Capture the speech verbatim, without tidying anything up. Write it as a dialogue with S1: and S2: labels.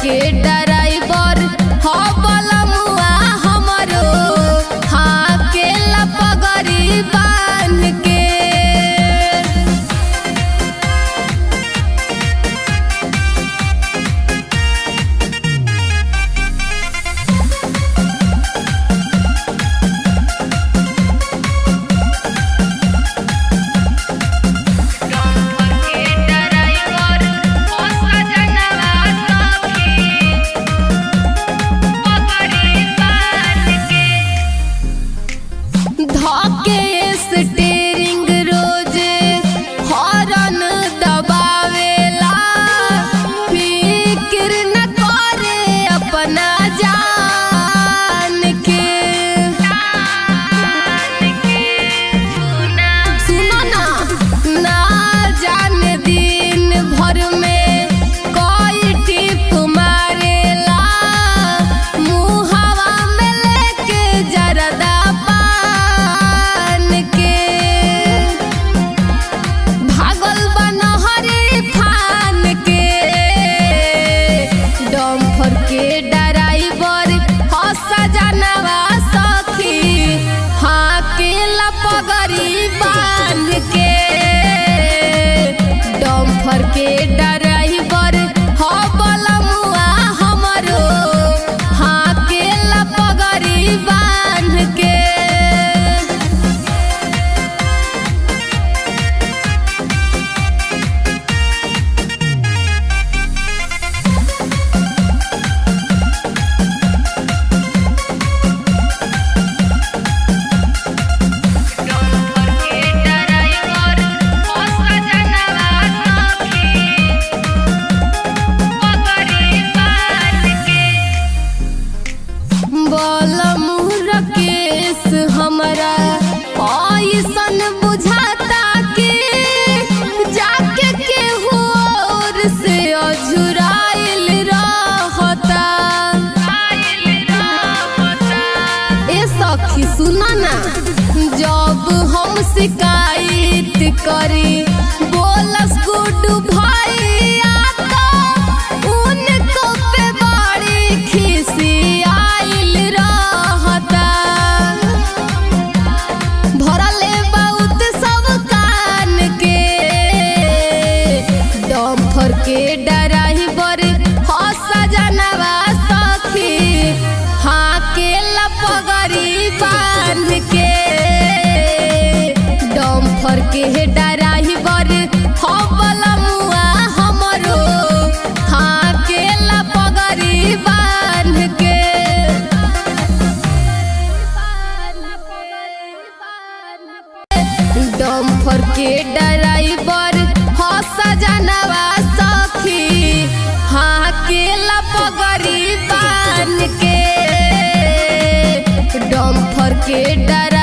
S1: के ड्राइवर हो बलमुआ हमरो हाँ के लपगरी बांध के। धके स्टीयरिंग रोज हॉर्न दबावेला फिक्र न करे अपना जान के। सुनो ना ना जाने दिन भर में कोई टिप मारेला मुहावा में लेके जरदा के ड्राइवर हो सजनवा सखी हाँ के लपगरी बांध के। डम्फर के ड्राइवर हो बलमुआ हमरो हाँ के लपगरी बांध के। केस हमरा ऐसन बुझाता कि जाके केहू और से अझुराइल रहता। ए सखी सुना ना जब हम शिकायत करी बोलस गुड्डू भाई आता उनको पे बड़ी खिसी के ड्राइवर हो सजनवा सखी हाँ के लपगरी बांध के। डम्फर के ड्राइवर हो बलमुआ हमरो हाँ के लपगरी बांध के। डम्फर के ड्राइवर हो सजनवा सखी हाँ के लपगरी बांध के। डम्फर के डर